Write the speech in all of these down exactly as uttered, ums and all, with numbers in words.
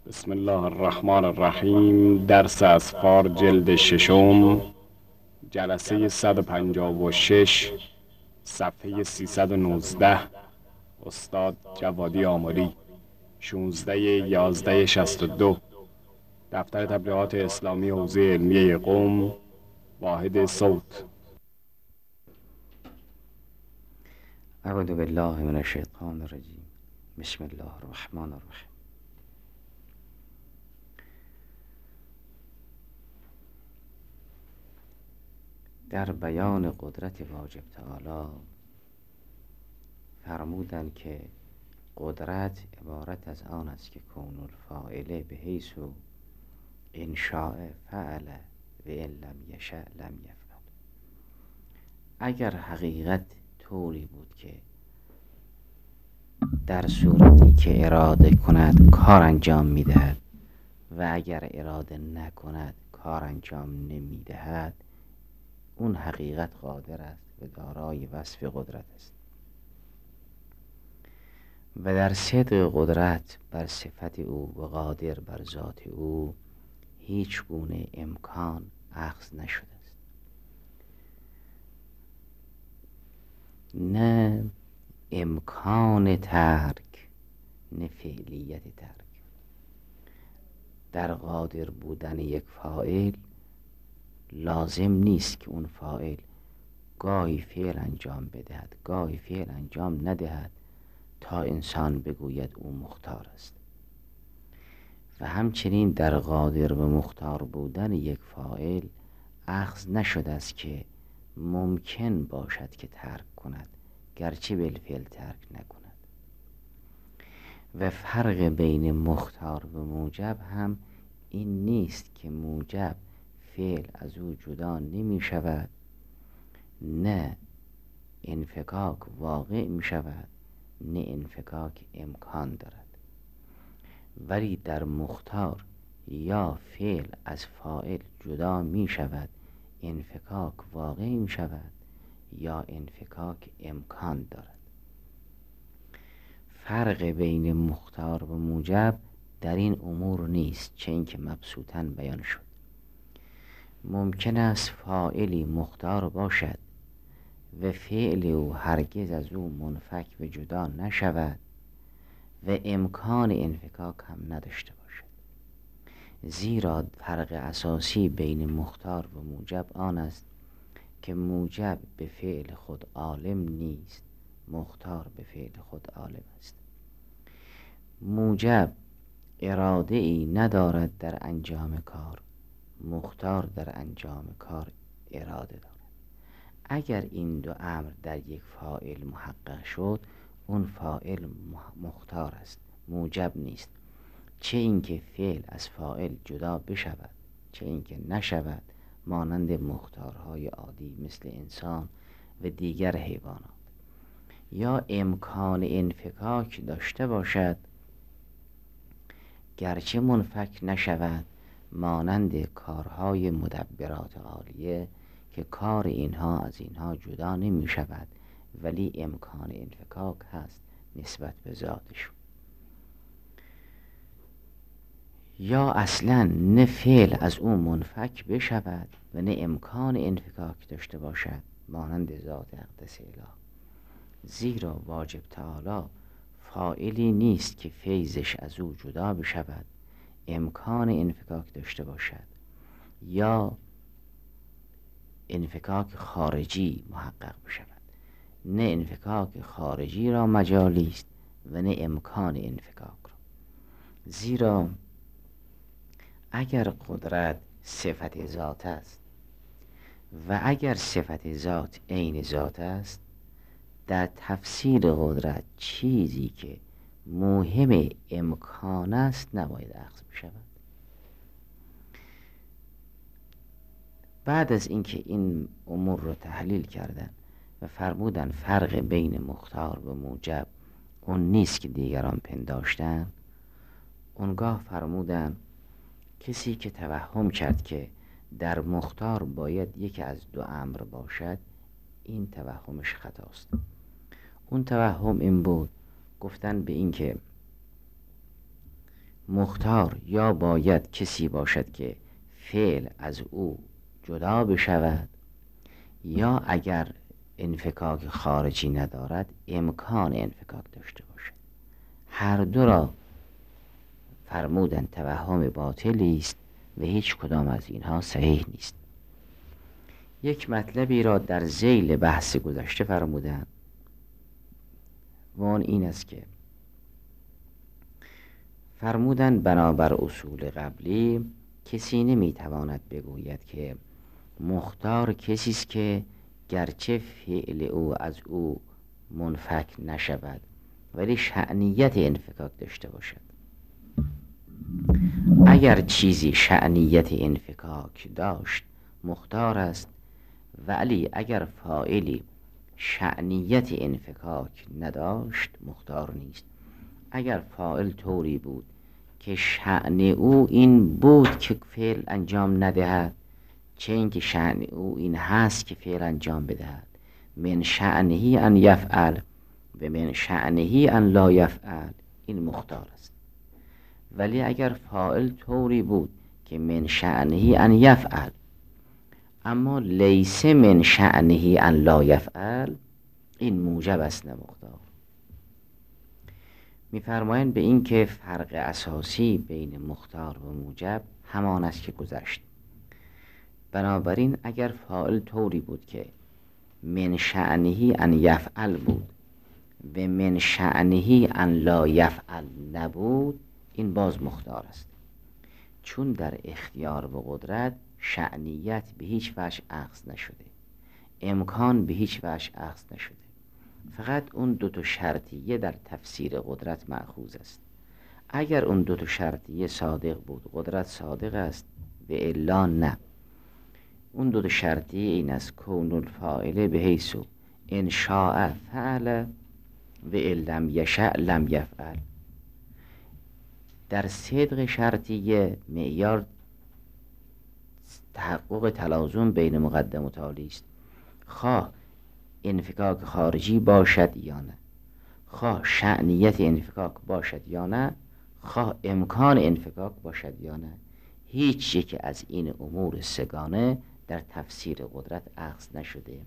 بسم الله الرحمن الرحیم. درس اسفار جلد ششم، جلسه صد و پنجاه و شش، صفحه سیصد و نوزده. استاد جوادی آمری. شانزده یازده شصت و دو. دفتر تبلیغات اسلامی حوزه علمیه قم. واحد صوت. اعوذ بالله من الشیطان الرجیم. بسم الله الرحمن الرحیم. در بیان قدرت واجب تعالی فرمودند که قدرت عبارت از آن است که کون الفاعل به حیث ان شاء فعل و ان لم یشاء لم یفعل. اگر حقیقت طوری بود که در صورتی که اراده کند کار انجام میدهد و اگر اراده نکند کار انجام نمیدهد، اون حقیقت قادر است و دارای وصف قدرت است و در صدق قدرت بر صفت او و قادر بر ذات او هیچ گونه امکان اخذ نشده است، نه امکان ترک نه فعلیت ترک. در قادر بودن یک فاعل لازم نیست که اون فاعل گاهی فعل انجام بدهد گاهی فعل انجام ندهد تا انسان بگوید او مختار است. و همچنین در قادر و مختار بودن یک فاعل اخذ نشده است که ممکن باشد که ترک کند گرچه بالفعل ترک نکند. و فرق بین مختار و موجب هم این نیست که موجب فعل از او جدا نمی شود، نه انفکاک واقع می شود، نه انفکاک امکان دارد. ولی در مختار یا فعل از فاعل جدا می شود، انفکاک واقع می شود، یا انفکاک امکان دارد. فرق بین مختار و موجب در این امور نیست، چه اینکه مبسوطاً بیان شد. ممکن است فاعلی مختار باشد و فعل او هرگز از او منفک و جدا نشود و امکان انفکاک هم نداشته باشد. زیرا فرق اساسی بین مختار و موجب آن است که موجب به فعل خود عالم نیست، مختار به فعل خود عالم است. موجب اراده ای ندارد در انجام کار، مختار در انجام کار اراده دارد. اگر این دو امر در یک فاعل محقق شد، اون فاعل مختار است، موجب نیست. چه اینکه فعل از فاعل جدا بشود چه اینکه نشود، مانند مختارهای عادی مثل انسان و دیگر حیوانات، یا امکان انفکاک داشته باشد گرچه منفک نشود، مانند کارهای مدبرات عالیه که کار اینها از اینها جدا نمی شود ولی امکان انفکاک هست نسبت به ذاتشون. یا اصلا نه فعل از اون منفک بشود و نه امکان انفکاک داشته باشد، مانند ذات اقدس اله. زیرا واجب تعالی فاعلی نیست که فیضش از او جدا بشود، امکان انفکاک داشته باشد یا انفکاک خارجی محقق بشود. نه انفکاک خارجی را مجالی است و نه امکان انفکاک را. زیرا اگر قدرت صفت ذات است و اگر صفت ذات عین ذات است، در تفسیر قدرت چیزی که مهم امکان است نباید اخذ بشود. بعد از اینکه این امور رو تحلیل کردن و فرمودن فرق بین مختار و موجب اون نیست که دیگران پنداشتن، اونگاه فرمودن کسی که توهم کرد که در مختار باید یکی از دو امر باشد، این توهمش خطاست. اون توهم این بود، گفتن به این که مختار یا باید کسی باشد که فعل از او جدا بشود، یا اگر انفکاک خارجی ندارد امکان انفکاک داشته باشد. هر دو را فرمودن توهم باطلی است و هیچ کدام از اینها صحیح نیست. یک مطلبی را در ذیل بحث گذشته فرمودند و آن این است که فرمودند بنابر اصول قبلی کسی نمیتواند بگوید که مختار کسی است که گرچه فعل او از او منفک نشود ولی شأنیت انفکاک داشته باشد. اگر چیزی شأنیت انفکاک داشت مختار است، ولی اگر فاعلی شأنیت انفکاک نداشت مختار نیست. اگر فاعل طوری بود که شأن او این بود که فعل انجام ندهد، چه اینکه شأن او این هست که فعل انجام بدهد، من شأنهی ان یفعل و من شأنهی ان لا یفعل، این مختار است. ولی اگر فاعل طوری بود که من شأنهی ان یفعل اما لیس من شأنهی ان لا یفعل، این موجب است نه مختار. می‌فرمایند به این که فرق اساسی بین مختار و موجب همان است که گذشت. بنابراین اگر فاعل طوری بود که من شأنهی ان یفعل بود و من شأنهی ان لا یفعل نبود، این باز مختار است، چون در اختیار و قدرت شأنیت به هیچ وجه اخذ نشده، امکان به هیچ وجه اخذ نشده، فقط اون دو تا شرطیه در تفسیر قدرت مأخوذ است. اگر اون دو تا شرطیه صادق بود قدرت صادق است، و الا نه. اون دو تا شرطیه این است کون الفاعل به حیث ان شاء فعل و ان لم یشاء لم یفعل. در صدق شرطیه معیار تحقق تلازم بین مقدم و تالی است، خواه انفکاک خارجی باشد یا نه، خواه شأنیت انفکاک باشد یا نه، خواه امکان انفکاک باشد یا نه. هیچ یک از این امور سگانه در تفسیر قدرت اخذ نشده.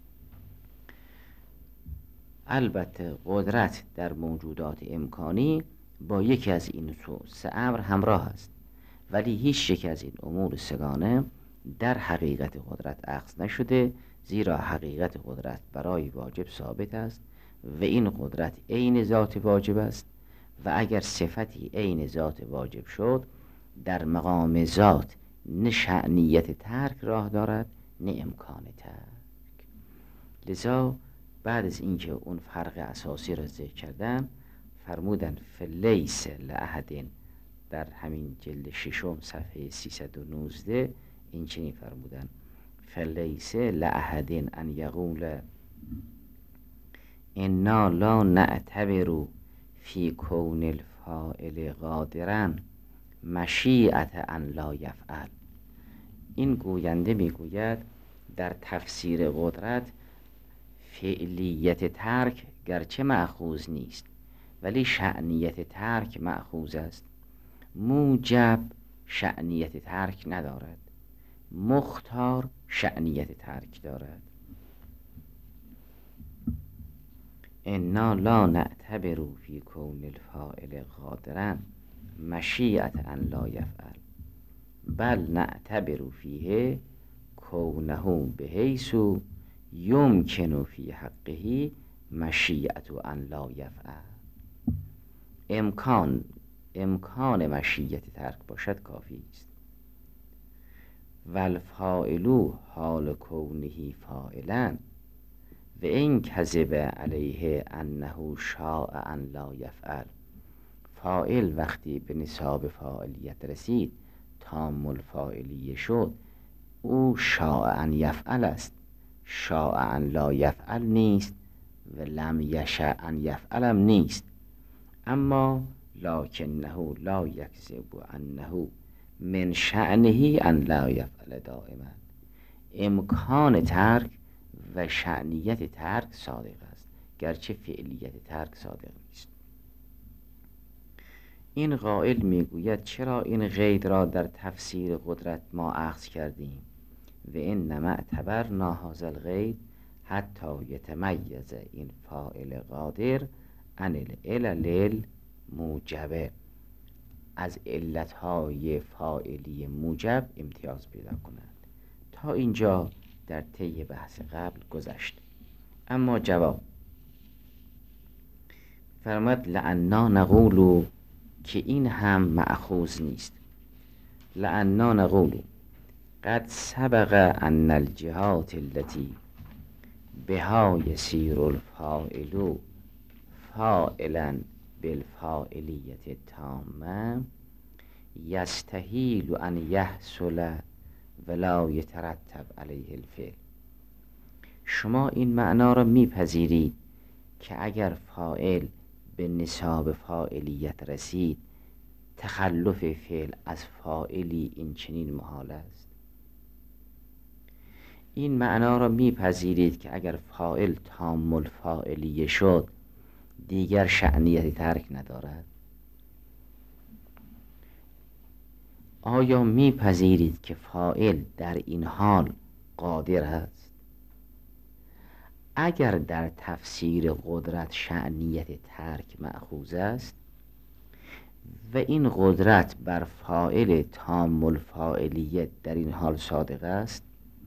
البته قدرت در موجودات امکانی با یکی از این سه امر همراه است، ولی هیچ یک از این امور سگانه در حقیقت قدرت اخذ نشده، زیرا حقیقت قدرت برای واجب ثابت است و این قدرت عین ذات واجب است، و اگر صفتی عین ذات واجب شد در مقام ذات نه شأنیت ترک راه دارد نه امکان ترک. لذا بعد از اینکه اون فرق اساسی را ذکر کردم فرمودن فلیس لأحد در همین جلد ششم صفحه سیصد و نوزده این چنین فرمودن فلیس لأحد ان یقول انا لا نعتبر فی کون الفاعل قادرا مشیئت ان لا یفعل. این گوینده میگوید در تفسیر قدرت فعلیت ترک گرچه مأخوذ نیست ولی شأنیت ترک مأخوذ است. موجب شأنیت ترک ندارد، مختار شأنیت ترک دارد. انا لا نعتبر فی کون الفاعل قادرا مشیئت ان لا یفعل بل نعتبر فیه کونه بحیث یمکن فی حقه مشیئت ان لا یفعل. امکان امکان مشیت ترک باشد کافی است. والفاعل حال کونه فاعلا و این کذب علیه انه شاء ان لا یفعل. فاعل وقتی به نصاب فاعلیت رسید تام الفاعلیه شد، او شاء ان یفعل است، شاء ان لا یفعل نیست و لم یشاء ان یفعل هم نیست. اما لکنه لا یکذب انه من شأنه ان لا یفعل دائما. امکان ترک و شأنیت ترک صادق است گرچه فعلیت ترک صادق نیست. این قائل میگوید چرا این قید را در تفسیر قدرت ما اخذ کردیم؟ و انما اعتبرنا هذا القید حتی یتمیز این فاعل قادر عن العلل الموجبه، از علتهای فاعلی موجب امتیاز پیدا کند. تا اینجا در طی بحث قبل گذشت. اما جواب فرمود لعنا نقول که این هم مأخوذ نیست. لعنا نقول قد سبق ان الجهات التي بها يسير الفاعل فاعلا بالفاعلیت التامه یستحیل ان یحصل ولا یترتب علیه الفعل. شما این معنا را میپذیرید که اگر فاعل به نصاب فاعلیت رسید تخلف فعل از فاعلی این چنین محال است؟ این معنا را میپذیرید که اگر فاعل تام الفاعلیه شد دیگر شأنیت ترک ندارد؟ آیا میپذیرید که فاعل در این حال قادر است؟ اگر در تفسیر قدرت شأنیت ترک مأخوذ است و این قدرت بر فاعل تام الفاعلیت در این حال صادق است،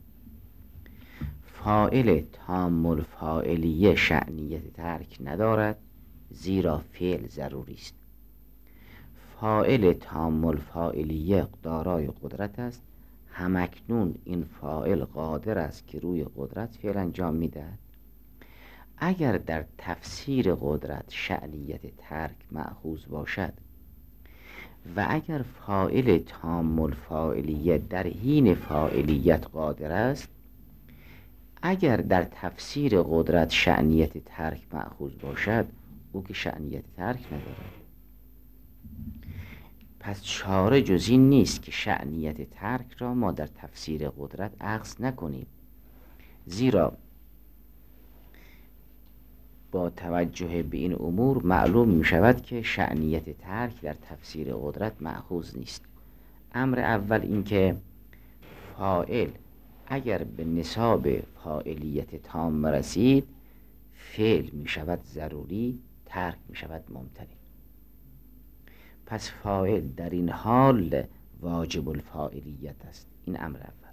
فاعل تام الفاعلیه شأنیت ترک ندارد زیرا فعل ضروری است. فاعل تام الفاعلیه دارای قدرت است، همکنون این فاعل قادر است که روی قدرت فعل انجام میدهد. اگر در تفسیر قدرت شأنیت ترک مأخوذ باشد و اگر فاعل تام الفاعلیه در حین فاعلیت قادر است، اگر در تفسیر قدرت شأنیت ترک مأخوذ باشد او که شأنیت ترک ندارد. پس چاره جز این نیست که شأنیت ترک را ما در تفسیر قدرت اخذ نکنیم، زیرا با توجه به این امور معلوم می شود که شأنیت ترک در تفسیر قدرت مأخوذ نیست. امر اول این که فاعل اگر به نصاب فاعلیت تام رسید فعل می شود ضروری، ترک می شود ممتنع. پس فاعل در این حال واجب الفاعلیت است. این امر اول.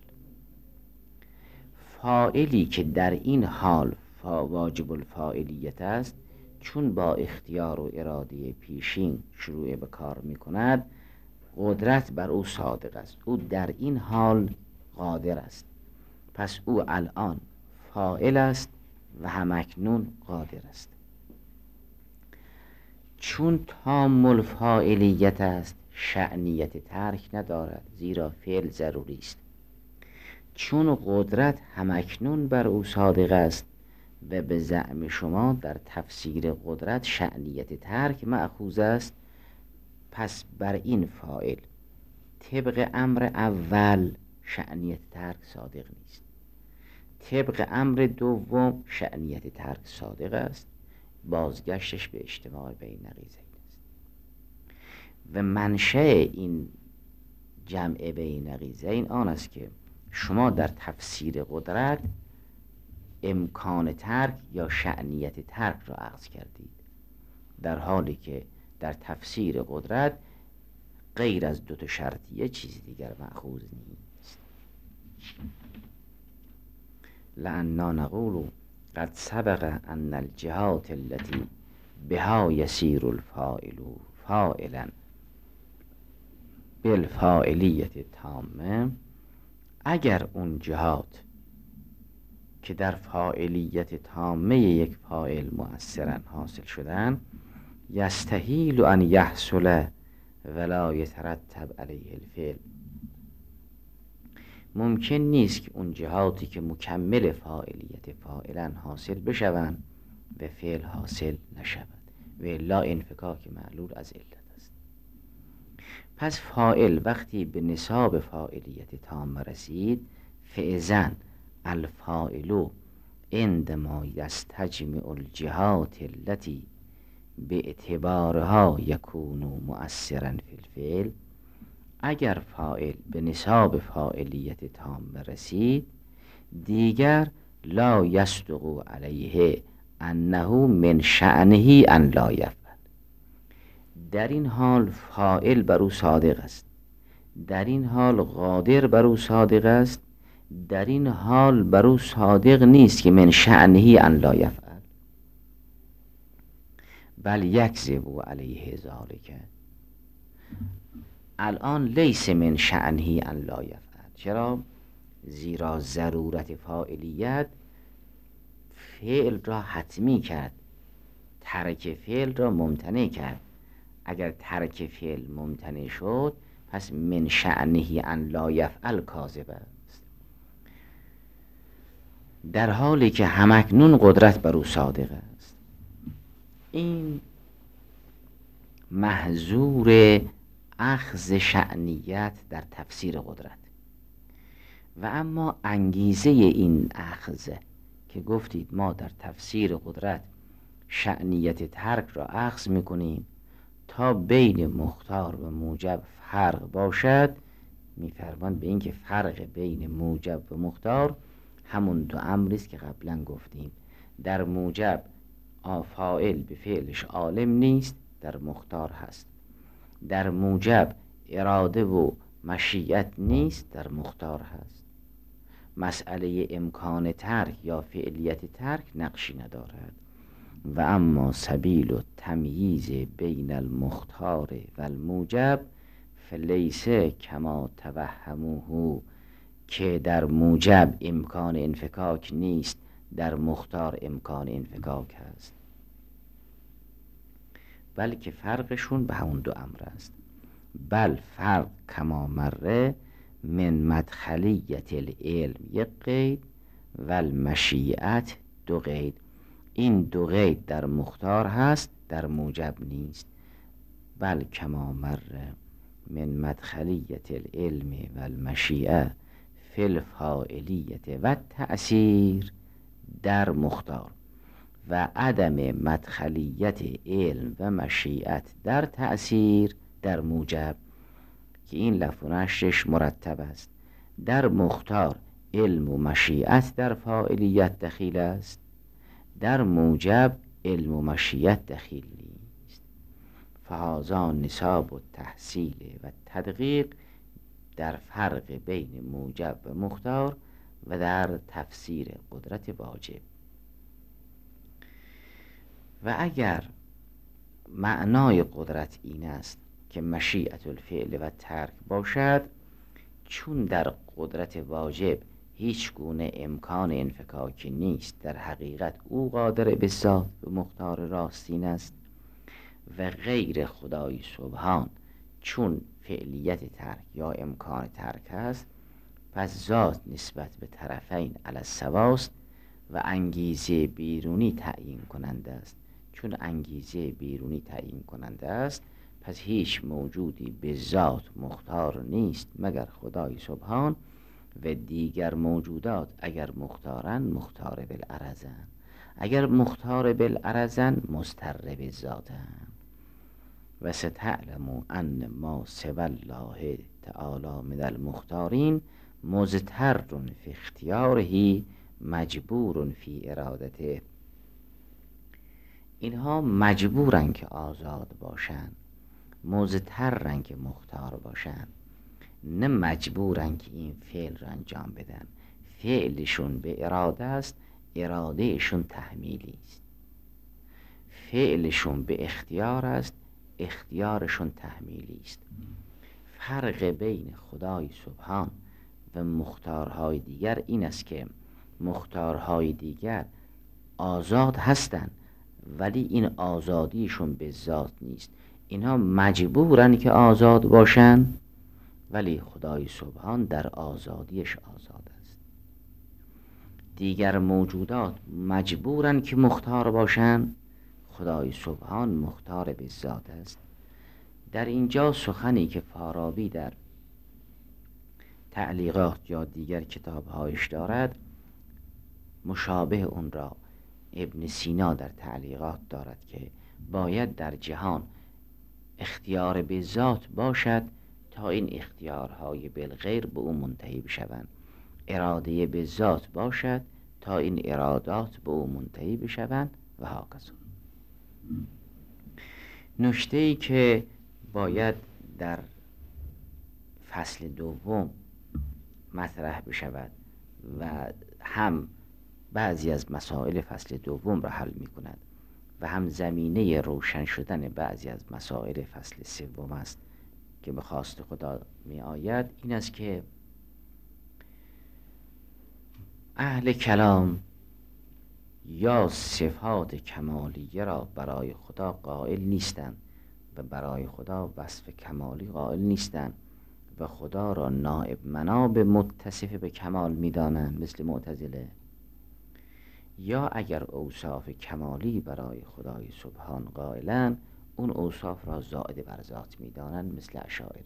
فاعلی که در این حال واجب الفاعلیت است چون با اختیار و اراده پیشین شروع به کار می کند قدرت بر او صادق است، او در این حال قادر است، پس او الان فاعل است و همکنون قادر است. چون تام الفاعلیت است شأنیت ترک ندارد زیرا فعل ضروری است. چون قدرت همکنون بر او صادق است و به زعم شما در تفسیر قدرت شأنیت ترک مأخوذ است، پس بر این فاعل طبق امر اول شأنیت ترک صادق نیست، طبق امر دوم شأنیت ترک صادق است. بازگشتش به اجتماع بین نقیضین است و منشأ این جمع بین نقیضین آن است که شما در تفسیر قدرت امکان ترک یا شأنیت ترک را اخذ کردید، در حالی که در تفسیر قدرت غیر از دو تا شرطیه چیزی دیگر مأخوذ نیست. لأننا نقول قد سبق ان الجهات التي بها يسير الفاعل فاعلا بالفاعلیت التامه، اگر اون جهات که در فاعلیت تامه یک فاعل مؤثرا حاصل شدن یستحیل ان یحصل ولا یترتب علیه الفعل، ممکن نیست که اون جهاتی که مکمل فاعلیت فاعلا حاصل بشوند و فعل حاصل نشود و الا انفکاک معلول از علت است. پس فاعل وقتی به نصاب فاعلیت تام رسید فاذا الفاعل عندما یستجمع الجهات التي به اعتبارها یکون مؤثرا فی الفعل، اگر فاعل به نصاب فاعلیت تام رسید دیگر لا یصدق علیه انه من شأنه ان لا یفعل. در این حال فاعل بر او صادق است، در این حال قادر بر او صادق است، در این حال بر او صادق نیست که من شأنه ان لا یفعل، بل یکذب علیه ذالک. الان لیس من شأنه ان لا یفعل. چرا؟ زیرا ضرورت فاعلیت فعل را حتمی کرد، ترک فعل را ممتنع کرد. اگر ترک فعل ممتنع شد پس من شأنه ان لا یفعل کاذب است، در حالی که همکنون قدرت بر او صادق است. این محظور اخذ شأنیت در تفسیر قدرت. و اما انگیزه این اخذ که گفتید ما در تفسیر قدرت شأنیت ترک را اخذ میکنیم تا بین مختار و موجب فرق باشد، میفرماند به این که فرق بین موجب و مختار همون دو امری است که قبلا گفتیم. در موجب فاعل به فعلش عالم نیست، در مختار هست. در موجب اراده و مشیت نیست، در مختار هست. مسئله امکان ترک یا فعلیت ترک نقشی ندارد. و اما سبیل و تمییز بین المختار و الموجب فلیس کما توهموه، که در موجب امکان انفکاک نیست، در مختار امکان انفکاک هست، بلکه فرقشون به همون دو امر است. بل فرق کما مره من مدخلیت العلم یک قید و المشیعت دو قید. این دو قید در مختار هست، در موجب نیست. بل کما مره من مدخلیت العلم و المشیعه فی الفاعلیت و تأثیر در مختار، و عدم مدخلیت علم و مشیعت در تأثیر در موجب، که این لفظ و نشرش مرتب است. در مختار علم و مشیعت در فاعلیت دخیل است، در موجب علم و مشیعت دخیل نیست. فهذا نصاب و تحصیل و تدقیق در فرق بین موجب و مختار و در تفسیر قدرت واجب. و اگر معنای قدرت این است که مشیعت الفعل و ترک باشد، چون در قدرت واجب هیچ گونه امکان انفکاکی نیست، در حقیقت او قادر به ذات و مختار راستین است. و غیر خدای سبحان چون فعلیت ترک یا امکان ترک است، پس ذات نسبت به طرفین علی السواست و انگیزه بیرونی تعیین کننده است. چون انگیزه بیرونی تعیین کننده است، پس هیچ موجودی به ذات مختار نیست مگر خدای سبحان، و دیگر موجودات اگر مختارن مختار بالعرضن، اگر مختار بالعرضن مضطر بالذاتن. و ستعلم ان ما سوى الله تعالی من المختارین مضطر فی اختیاره مجبور فی ارادته. اینها مجبورن که آزاد باشن، مضطرن که مختار باشن، نه مجبورن که این فعل را انجام بدن. فعلشون به اراده است، ارادهشون تحمیلی است. فعلشون به اختیار است، اختیارشون تحمیلی است. فرق بین خدای سبحان و مختارهای دیگر این است که مختارهای دیگر آزاد هستند، ولی این آزادیشون به ذات نیست. اینها مجبورن که آزاد باشن، ولی خدای سبحان در آزادیش آزاد است. دیگر موجودات مجبورن که مختار باشن، خدای سبحان مختار به ذات است. در اینجا سخنی که فارابی در تعلیقات یا دیگر کتابهایش دارد، مشابه اون را ابن سینا در تعلیقات دارد که باید در جهان اختیار به ذات باشد تا این اختیارهای بالغیر به او منتهی بشوند، اراده به ذات باشد تا این ارادات به او منتهی بشوند و هاکذا. نکته‌ای که باید در فصل دوم مطرح بشود و هم بعضی از مسائل فصل دوم را حل می کند و هم زمینه روشن شدن بعضی از مسائل فصل سوم است که به خواست خدا می آید، این است که اهل کلام یا صفات کمالیه را برای خدا قائل نیستند و برای خدا وصف کمالی قائل نیستند و خدا را نائب مناب متصف به کمال می دانند مثل معتزله، یا اگر اوصاف کمالی برای خدای سبحان قائلند اون اوصاف را زائد بر ذات می دانند مثل اشاعره.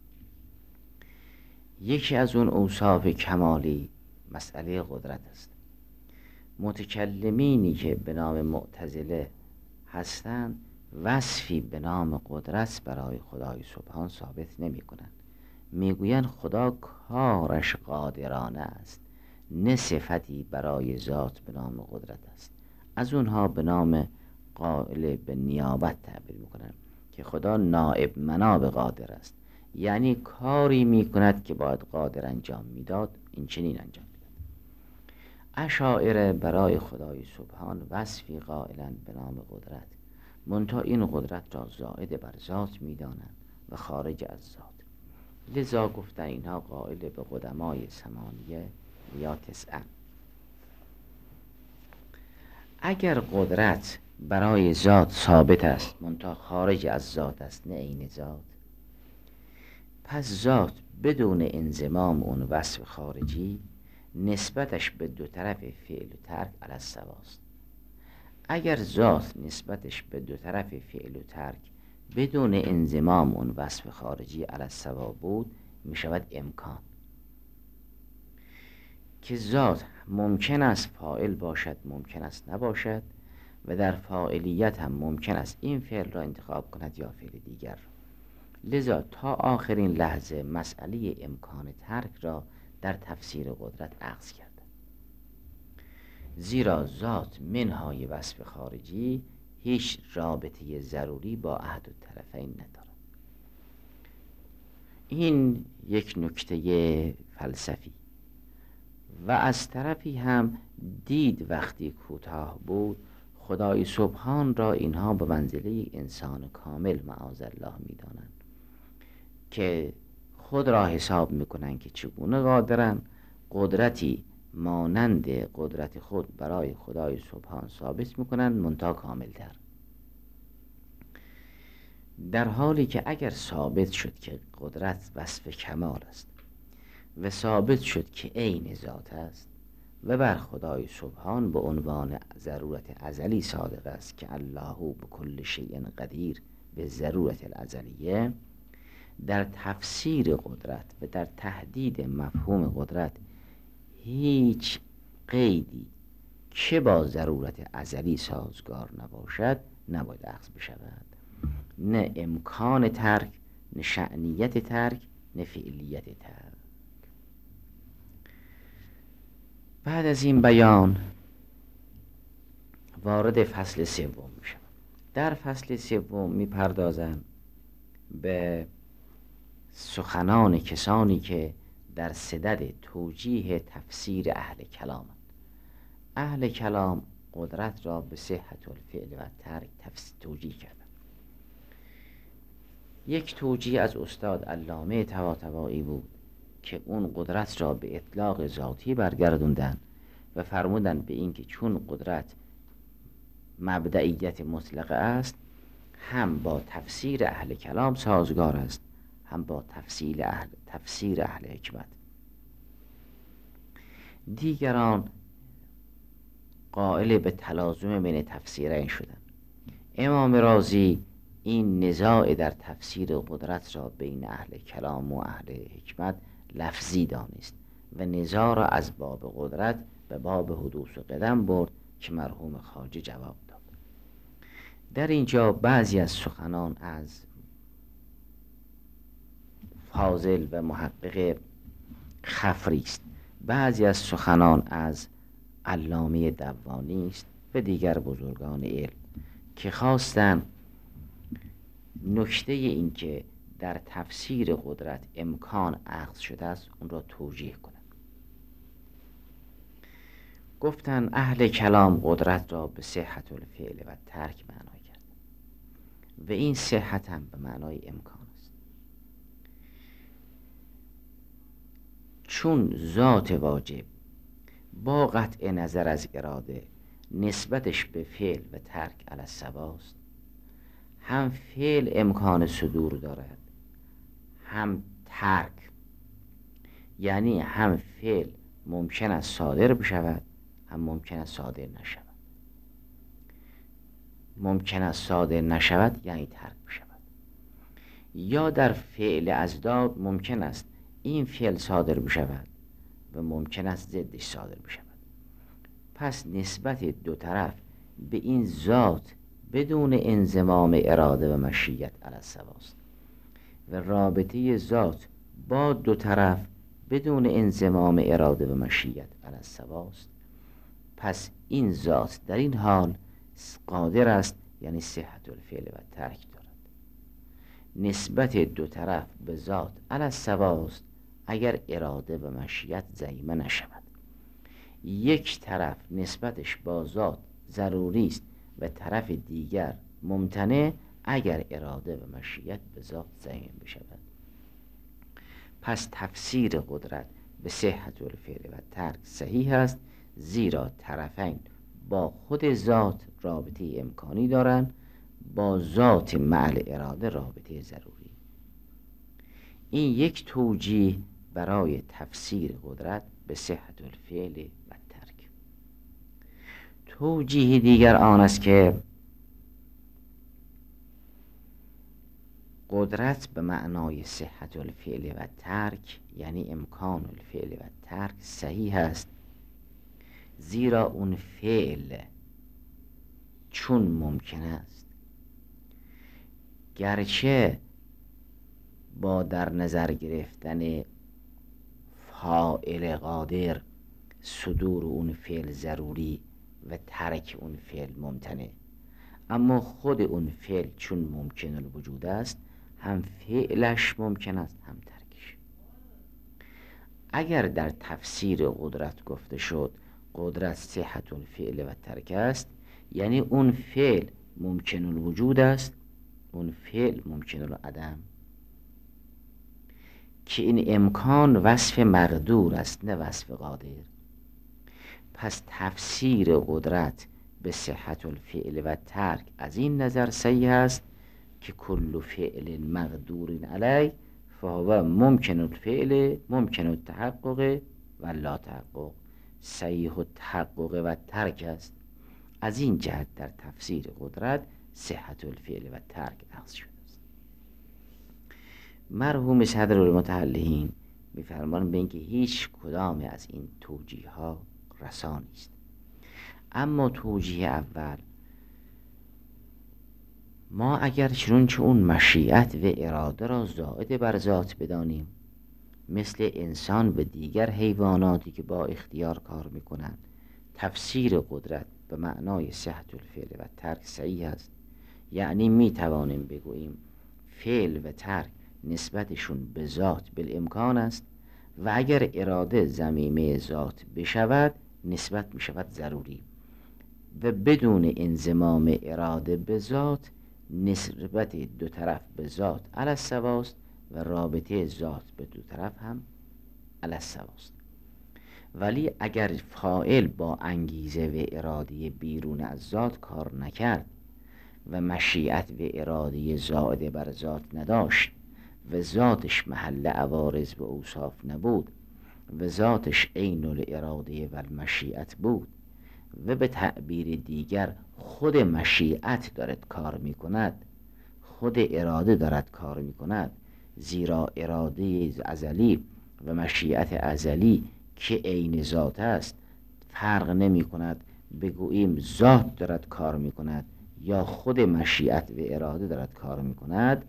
یکی از اون اوصاف کمالی مسئله قدرت است. متکلمینی که به نام معتزله هستند وصفی به نام قدرت برای خدای سبحان ثابت نمی کنند. می گویند خدا کارش قادرانه است، نه صفتی برای ذات به نام قدرت است. از اونها به نام قائل به نیابت تعبیر می کنند که خدا نائب مناب قادر است، یعنی کاری می کند که باید قادر انجام میداد این چنین انجام میداد. اشاعره برای خدای سبحان وصفی قائلند به نام قدرت، منتها این قدرت را زائد بر ذات می دانند و خارج از ذات. لذا گفتن اینها قائل به قدمای ثمانیه یا تسعه. اگر قدرت برای ذات ثابت است منتها خارج از ذات است نه عین ذات، پس ذات بدون انضمام اون وصف خارجی نسبتش به دو طرف فعل و ترک علی السواست. اگر ذات نسبتش به دو طرف فعل و ترک بدون انضمام اون وصف خارجی علی السوا بود، می شود امکان که ذات ممکن است فاعل باشد ممکن است نباشد و در فاعلیت هم ممکن است این فعل را انتخاب کند یا فعل دیگر. لذا تا آخرین لحظه مسئله امکان ترک را در تفسیر قدرت اخذ کرد، زیرا ذات منهای وصف خارجی هیچ رابطه ضروری با احد الطرفین ندارد. این یک نکته فلسفی و از طرفی هم دید وقتی کوتاه بود خدای سبحان را اینها به منزله انسان کامل معاذالله می دانند که خود را حساب میکنند که چگونه قادرن قدرتی مانند قدرت خود برای خدای سبحان ثابت میکنند منتها کاملتر، در حالی که اگر ثابت شد که قدرت وصف کمال است و ثابت شد که عین ذات است و بر خدای سبحان به عنوان ضرورت ازلی صادق است که الله بكل شیء قدیر به ضرورت الازلیه، در تفسیر قدرت و در تحدید مفهوم قدرت هیچ قیدی که با ضرورت ازلی سازگار نباشد نباید اخذ بشود، نه امکان ترک، نه شأنیت ترک، نه فعلیت ترک. بعد از این بیان وارد فصل سوم میشم. در فصل سوم میپردازم به سخنان کسانی که در صدد توجیه تفسیر اهل کلام. اهل کلام قدرت را به صحت الفعل و ترک توجیه کردند. یک توجیه از استاد علامه طباطبایی بود که اون قدرت را به اطلاق ذاتی برگردوندن و فرمودن به اینکه چون قدرت مبدئیت مطلقه است هم با تفسیر اهل کلام سازگار است هم با تفسیر اهل تفسیر اهل حکمت. دیگران قائل به تلازم بین تفسیرین شدند. امام رازی این نزاع در تفسیر قدرت را بین اهل کلام و اهل حکمت لفظی دانست و نزاع را از باب قدرت به باب حدوث و قدم برد که مرحوم خواجه جواب داد. در اینجا بعضی از سخنان از فاضل و محقق خفری است، بعضی از سخنان از علامه دوانی است و دیگر بزرگان علم که خواستن نکته این که در تفسیر قدرت امکان اخذ شده است اون را توجیه کنند. گفتن اهل کلام قدرت را به صحت الفعل و ترک معنا کرد و این صحت هم به معنای امکان است، چون ذات واجب با قطع نظر از اراده نسبتش به فعل و ترک علی الصواست، هم فعل امکان صدور دارد هم ترک، یعنی هم فعل ممکن است صادر بشود هم ممکن است صادر نشود. ممکن است صادر نشود یعنی ترک بشود، یا در فعل ازداد ممکن است این فعل صادر بشود و ممکن است ضدش صادر بشود. پس نسبت دو طرف به این ذات بدون انضمام اراده و مشیت علی الصواست و رابطه ذات با دو طرف بدون انضمام اراده و مشیت علی الصواست. پس این ذات در این حال قادر است، یعنی صحت الفعل و ترک دارد. نسبت دو طرف به ذات علی الصواست اگر اراده و مشیت ضمیمه نشود. یک طرف نسبتش با ذات ضروری است و طرف دیگر ممتنع اگر اراده و مشیت به ذات ضمیم بشود. پس تفسیر قدرت به صحت الفعل و ترک صحیح است، زیرا طرفین با خود ذات رابطه امکانی دارند، با ذات مع اراده رابطه ضروری. این یک توجیه برای تفسیر قدرت به صحت الفعل و ترک. توجیه دیگر آن است که قدرت به معنای صحت الفعل و ترک یعنی امکان الفعل و ترک صحیح است، زیرا اون فعل چون ممکن است گرچه با در نظر گرفتن فاعل قادر صدور اون فعل ضروری و ترک اون فعل ممتنع، اما خود اون فعل چون ممکن الوجود است هم فعلش ممکن است هم ترکش. اگر در تفسیر قدرت گفته شد قدرت صحت الفعل و ترک است، یعنی اون فعل ممکن الوجود است، اون فعل ممکن العدم، که این امکان وصف مقدور است نه وصف قادر. پس تفسیر قدرت به صحت الفعل و ترک از این نظر صحیح است که کل فعل مقدور علی فهو ممکن الفعل ممکن التحقق و لا تحقق، صحیح التحقق و ترک است. از این جهت در تفسیر قدرت صحت الفعل و ترک اخذ شده است. مرحوم صدر المتحلین می‌فرمایند به اینکه هیچ کدام از این توجیه ها رسا نیست. اما توجیه اول، ما اگر چنانچه اون مشیت و اراده را زائد بر ذات بدانیم، مثل انسان و دیگر حیواناتی که با اختیار کار میکنند، تفسیر قدرت به معنای صحت الفعل و ترک صحیح است. یعنی میتوانیم بگوییم فعل و ترک نسبتشون به ذات بالامکان است و اگر اراده ضمیمه ذات بشود نسبت میشود ضروری، و بدون انضمام اراده به ذات نسبت دو طرف به ذات علی الصواست و رابطه ذات به دو طرف هم علی الصواست. ولی اگر فاعل با انگیزه و اراده بیرون از ذات کار نکرد و مشیت و اراده زائده بر ذات نداشت و ذاتش محل عوارض و اوصاف نبود و ذاتش عین الاراده و المشیت بود و به تعبیر دیگر خود مشیت دارد کار می کند، خود اراده دارد کار می کند، زیرا اراده ازلی و مشیت ازلی که عین ذات است فرق نمی کند بگوییم ذات دارد کار می کند یا خود مشیت و اراده دارد کار میکند،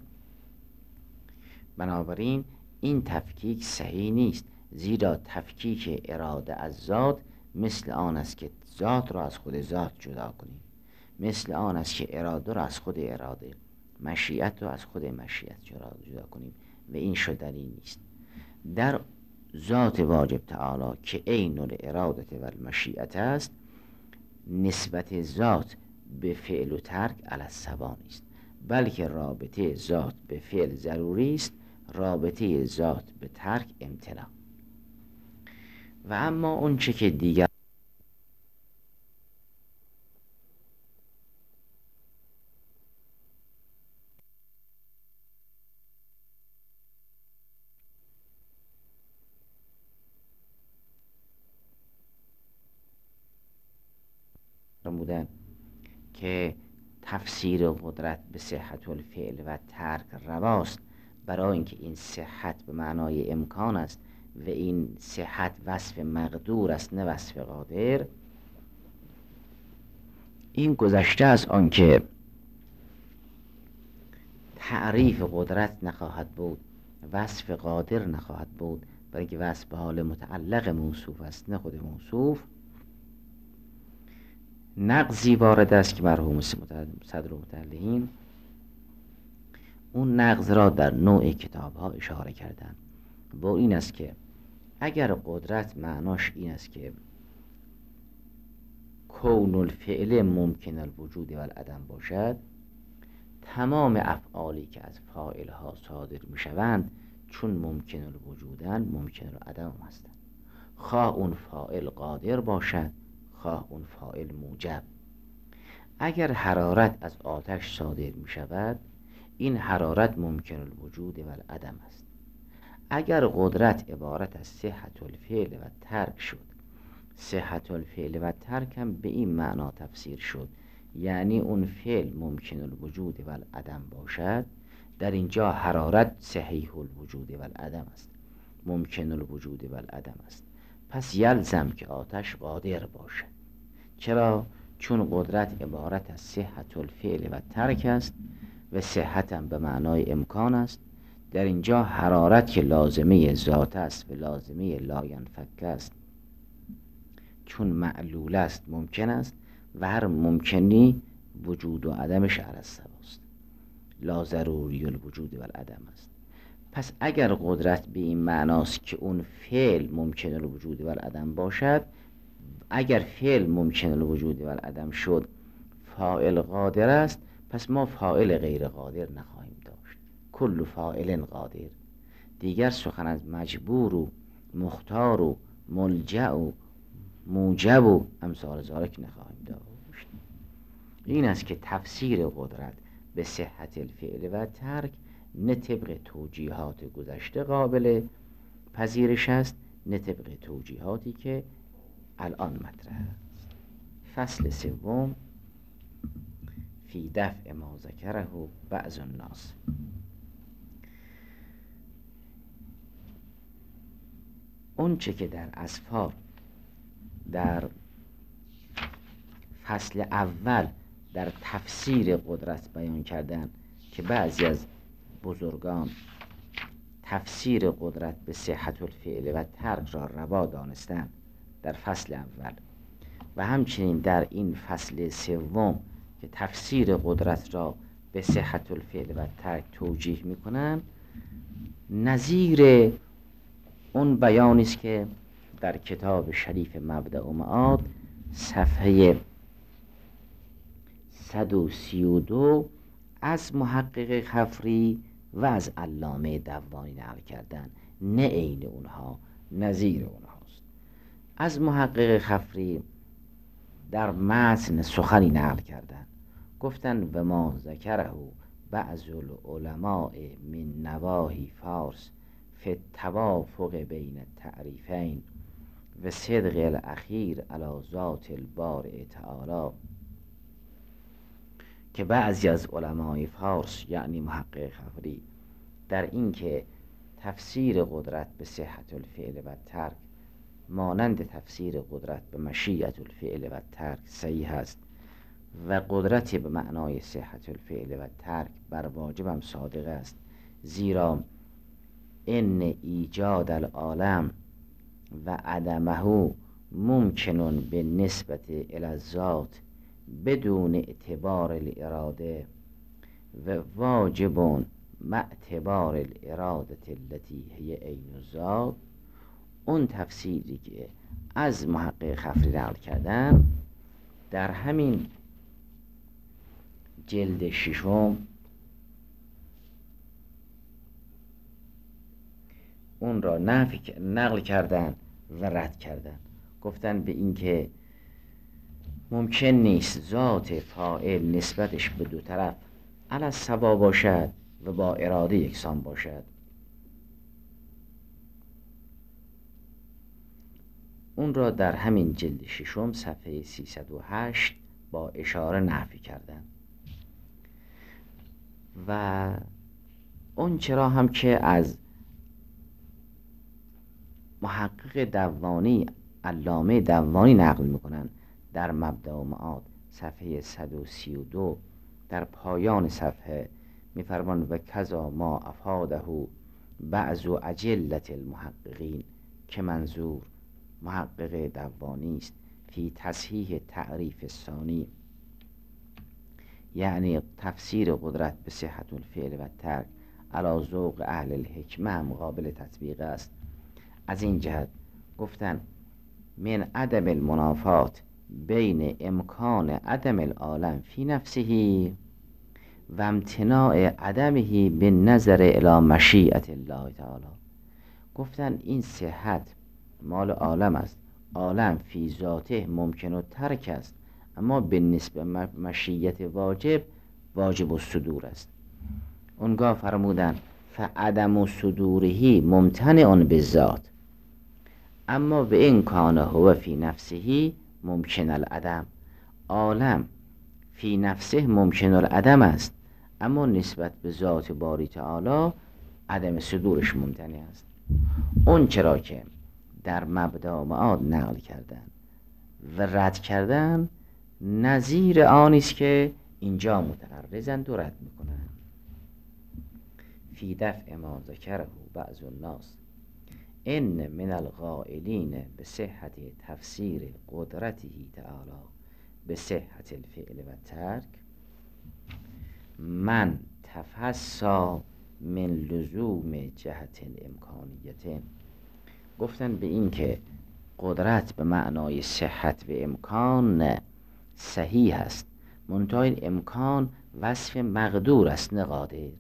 بنابراین این تفکیک صحیح نیست، زیرا تفکیک اراده از ذات مثل آن است که ذات را از خود ذات جدا کنیم، مثل آن است که اراده را از خود اراده، مشیت را از خود مشیت جدا کنیم و این شدنی نیست. در ذات واجب تعالی که عین الاراده و المشیت است، نسبت ذات به فعل و ترک علی السوا نیست، بلکه رابطه ذات به فعل ضروری است، رابطه ذات به ترک امتناع. و اما اون چه که دیگر بودن که تفسیر قدرت به صحت الفعل و ترک رواست، برای اینکه این صحت به معنای امکان است و این صحت وصف مقدور است نه وصف قادر. این گذشته از آنکه تعریف قدرت نخواهد بود، وصف قادر نخواهد بود، برای اینکه وصف به حال متعلق موصوف است نه خود موصوف. نقضی وارد است که مرحوم صدر متعلقین اون نقض را در نوع کتاب ها اشاره کردن، با این است که اگر قدرت معناش این است که کون الفعل ممکن الوجود و العدم باشد، تمام افعالی که از فاعل ها صادر می شوند چون ممکن الوجودن ممکن العدم هستند، خواه اون فاعل قادر باشد خواه اون فاعل موجب. اگر حرارت از آتش صادر می شود، این حرارت ممکن الوجود و العدم است. اگر قدرت عبارت از صحت الفعل و ترک شد، صحت الفعل و ترک هم به این معنا تفسیر شد، یعنی اون فعل ممکن الوجود و العدم باشد، در اینجا حرارت صحیح الوجود و العدم است، ممکن الوجود و العدم است. پس یلزم که آتش قادر باشد. چرا؟ چون قدرت عبارت از صحت الفعل و ترک است و صحت هم به معنای امکان است. در اینجا حرارت که لازمه ذات است و لازمه لا ینفک است، چون معلول است ممکن است و هر ممکنی وجود و عدمش علی السوا است، لا ضروری الوجود و العدم است. پس اگر قدرت به این معناست که اون فعل ممکن الوجود و العدم باشد، اگر فعل ممکن الوجود و العدم شد فاعل قادر است، پس ما فاعل غیر قادر نخواهیم داشت، کل فاعل قادر. دیگر سخن از مجبور و مختار و ملجأ و موجب و امثال ذالک نخواهیم داشت. این است که تفسیر قدرت به صحت الفعل و ترک نه طبق توجیهات گذشته قابل پذیرش است، نه طبق توجیهاتی که الان مطرح است. فصل سوم، فی دفع ما ذکره بعض الناس. اون چه که در اسفار در فصل اول در تفسیر قدرت بیان کردن که بعضی از بزرگان تفسیر قدرت به صحت الفعل و ترک را روا دانستند در فصل اول، و همچنین در این فصل سوم که تفسیر قدرت را به صحت الفعل و ترک توجیه میکنند، نظیر اون بیانی است که در کتاب شریف مبدأ و معاد صفحه صد و سی و دو از محقق خفری و از علامه دوانی نقل کردن، نه عین اونها، نظیر اونهاست. از محقق خفری در متن سخنی نقل کردن، گفتن و ما ذکره بعض العلماء من نواحی فارس فی التوافق بین التعریفین و صدق الاخیر علی ذات البارئ تعالی، که بعضی از علمای فارس یعنی محقق خفری در این که تفسیر قدرت به صحت الفعل و ترک مانند تفسیر قدرت به مشیت الفعل و ترک صحیح است، و قدرتی به معنای صحت الفعل و ترک بر واجبم صادق است، زیرا ان ایجاد العالم و عدمه ممکنون به نسبت الی الذات بدون اعتبار الاراده و واجبون مع اعتبار الاراده التي هی عین الذات. اون تفسیری که از محقق خفری نقل کردن در همین جلد ششم اون را نفی نقل کردن و رد کردن. گفتن به این که ممکن نیست ذات فاعل نسبتش به دو طرف علی الصوا باشد و با اراده یکسان باشد. اون را در همین جلد ششم صفحه سیصد و هشت با اشاره نفی کردن. و اون چرا هم که از محقق دوانی، علامه دوانی نقل میکنن در مبدأ و معاد صفحه صد و سی و دو در پایان صفحه میفرمان و کذا ما افاده بعض اجلة المحققین، که منظور محقق دوانی است فی تصحیح تعریف ثانی، یعنی تفسیر قدرت به صحت الفعل و ترک علی ذوق اهل الحکمه هم قابل تطبیق است. از این جهت گفتن من عدم المنافات بین امکان عدم العالم فی نفسه و امتناع عدمه به نظر الی مشیئت الله تعالی. گفتن این صحت مال عالم است، عالم فی ذاته ممکن و ترک است، اما به نسبت مشیت واجب واجب الصدور است. اونگاه فرمودن فعدم صدورهی ممتنع بالذات، اما به این کان هو فی نفسه ممکن العدم. عالم فی نفسه ممکن العدم است، اما نسبت به ذات باری تعالی عدم صدورش ممتنع است. اون چرا که در مبدأ معاد نقل کردن و رد کردن نظیر آنی است که اینجا متعرضند و رد میکنن. فی دفع ما ذکره بعض الناس ان من القائلین به صحت تفسیر قدرته تعالی به صحت الفعل و ترک من تفسا من لزوم جهت الامکانیت. گفتن به این که قدرت به معنای صحت و امکان صحیح است، منتها این امکان وصف مقدور است نه قادر.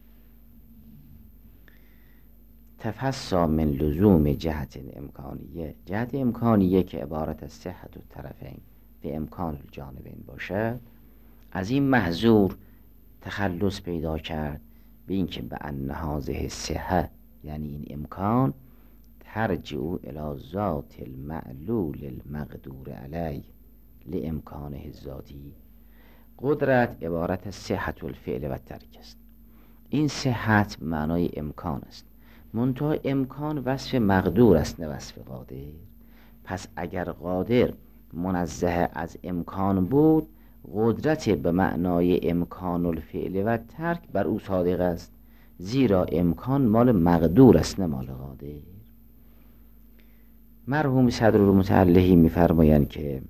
تفسا من لزوم جهت الامکانیه، جهت امکانیه که عبارت از صحت و طرفین به امکان الجانبین باشد، از این محظور تخلص پیدا کرد به این که به ان هذه صحت، یعنی این امکان، ترجع الی ذات المعلول المقدور علیه لامکانه الذاتی. قدرت عبارت از صحت الفعل و ترک است. این صحت به معنای امکان است، منتها امکان وصف مقدور است نه وصف قادر. پس اگر قادر منزه از امکان بود، قدرت به معنای امکان الفعل و ترک بر او صادق است، زیرا امکان مال مقدور است نه مال قادر. مرحوم صدرالمتعلهی می‌فرمایند که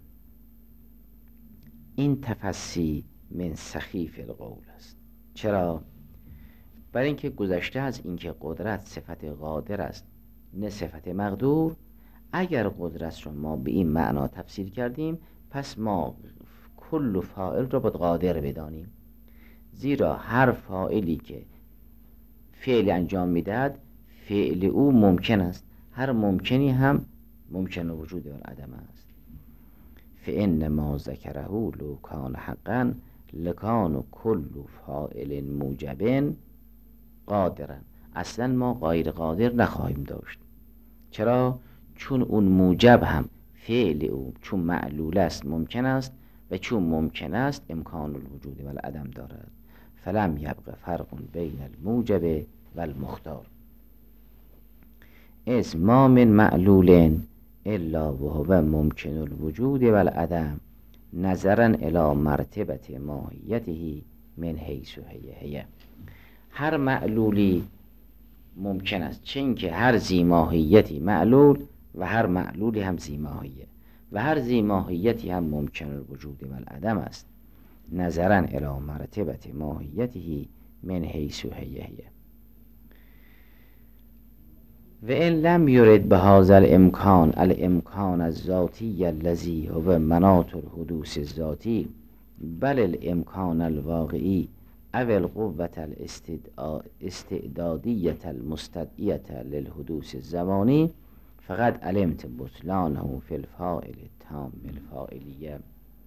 این تفسی من سخیف القول است. چرا؟ برای اینکه گذشته از اینکه قدرت صفت قادر است نه صفت مقدور. اگر قدرت رو ما به این معنا تفسیر کردیم، پس ما کل فاعل را باید قادر بدانیم، زیرا هر فاعلی که فعل انجام میدهد فعل او ممکن است، هر ممکنی هم ممکن وجود و عدم است. فان ما ذکره لو کان حقا لکان کل فاعل موجب قادرا. اصلا ما غیر قادر نخواهیم داشت. چرا؟ چون اون موجب هم فعل او چون معلول است ممکن است، و چون ممکن است امکان الوجود و العدم دارد. فلم یبق فرق بین الموجب و المختار. از ما من معلول الا وهو ممکن الوجود و العدم نظرا الی مرتبت ماهیته من حیث هی هی. هر معلولی ممکن است، چون که هر ذی ماهیتی معلول و هر معلولی هم ذی ماهیه و هر ذی ماهیتی هم ممکن الوجود و العدم است. نظرا الی مرتبت ماهیته من حیث هی هی. و ان لم یرد بهذا الامکان الامکان الذاتی الذی هو مناط الحدوث الذاتی بل الامکان الواقعی او القوة الاستعدادیة المستدعیة للحدوث الزمانی فقد علمت بطلانه فی الفاعل التام الفاعلیه.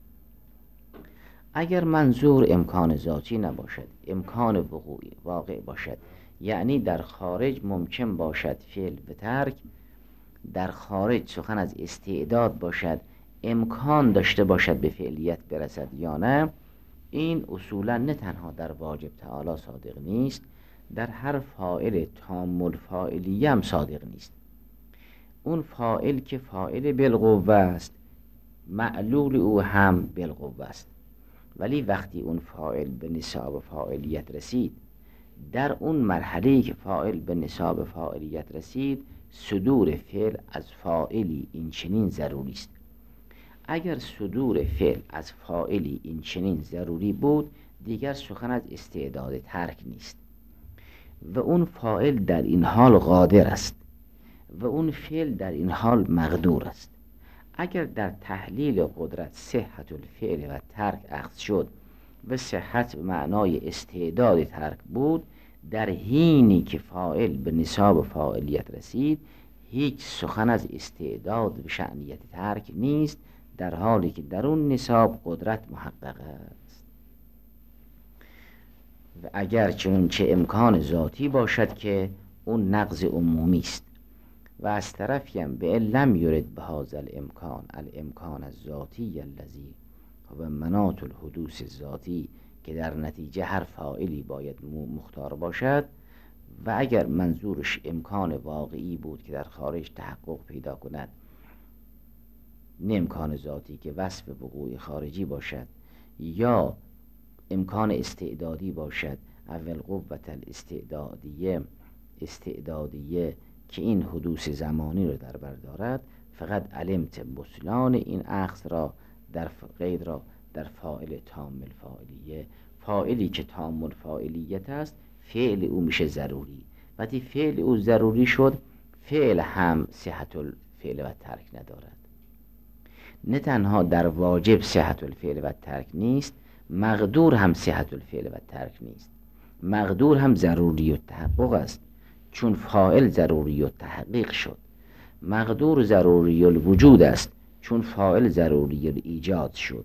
اگر منظور امکان ذاتی نباشد، امکان وقوعی واقع باشد، یعنی در خارج ممکن باشد فعل و ترک، در خارج سخن از استعداد باشد، امکان داشته باشد به فعلیت برسد یا نه، این اصولا نه تنها در واجب تعالی صادق نیست، در هر فاعل تام الفاعلیه هم صادق نیست. اون فاعل که فاعل بالقوه است، معلول او هم بالقوه است، ولی وقتی اون فاعل به نصاب فاعلیت رسید، در اون مرحله که فاعل به نصاب فاعلیت رسید، صدور فعل از فاعلی این چنین ضروری است. اگر صدور فعل از فاعلی این چنین ضروری بود، دیگر سخن از استعداد ترک نیست و اون فاعل در این حال قادر است و اون فعل در این حال مقدور است. اگر در تحلیل قدرت صحت الفعل و ترک اخذ شد و صحت به معنای استعداد ترک بود، در حینی که فاعل به نصاب فاعلیت رسید، هیچ سخن از استعداد به شأنیت ترک نیست، در حالی که در اون نصاب قدرت محقق است. و اگر چنانچه امکان ذاتی باشد که اون نقض عمومی است، و از طرفی هم به لم یرد بهذا الامکان الامکان الذاتی الذی و مناط الحدوث الذاتی، که در نتیجه هر فاعلی باید مختار باشد، و اگر منظورش امکان واقعی بود که در خارج تحقق پیدا کند، نه امکان ذاتی که وصف وقوع خارجی باشد، یا امکان استعدادی باشد، اول قوت الاستعدادیه استعدادیه که این حدوث زمانی رو در بر دارد، فقط علمت بطلان این اخذ را در غیر را در فاعل تام الفاعلیه. فاعلی که تام الفاعلیت است، فعل او میشه ضروری. وقتی فعل او ضروری شد، فعل هم صحت الفعل و ترک ندارد. نه تنها در واجب صحت الفعل و ترک نیست، مقدور هم صحت الفعل و ترک نیست. مقدور هم ضروری و تحقق است، چون فاعل ضروری و تحقیق شد. مقدور ضروری الوجود است، چون فاعل ضروری الایجاد شد.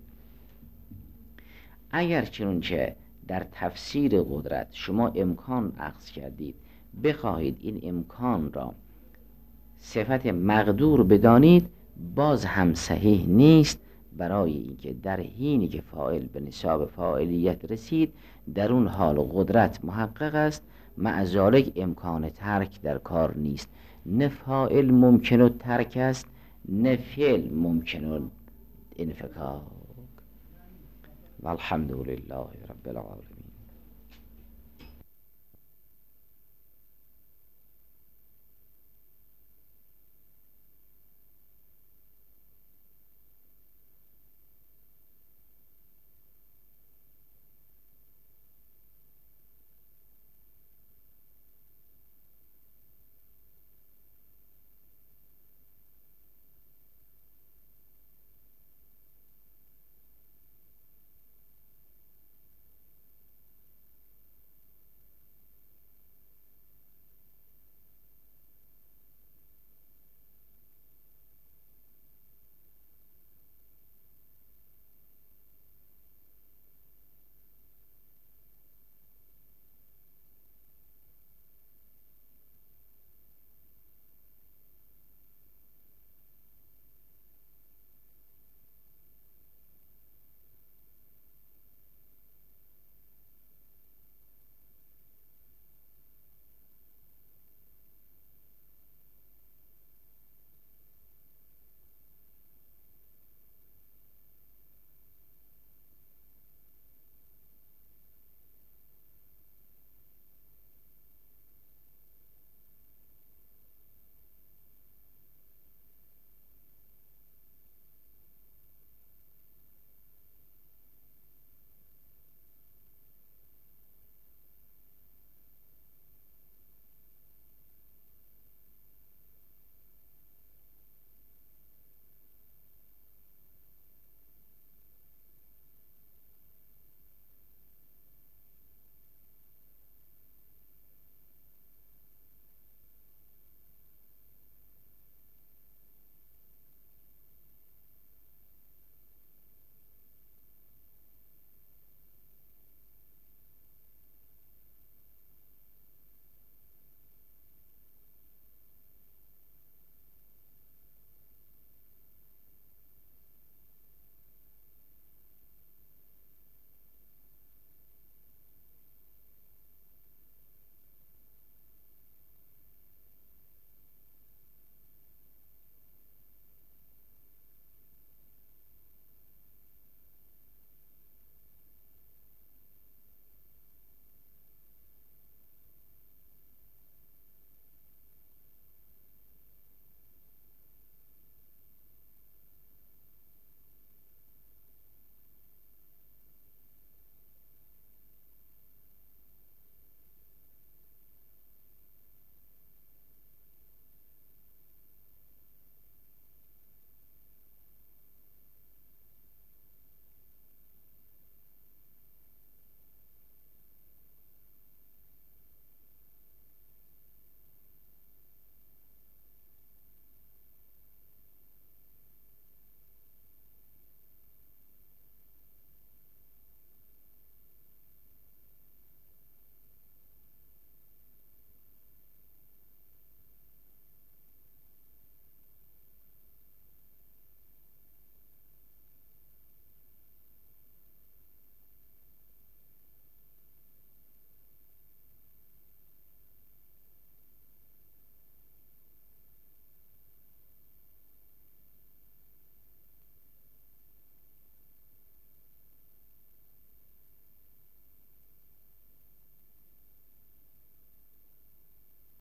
اگر چنانچه در تفسیر قدرت شما امکان اخذ کردید، بخواهید این امکان را صفت مقدور بدانید، باز هم صحیح نیست، برای اینکه در حینی که فاعل به نصاب فاعلیت رسید، در اون حال قدرت محقق است، مع ذالک امکان ترک در کار نیست. نه فاعل ممکن و ترک است، نه فعل ممکن و انفکاک. والحمد لله رب العالمین.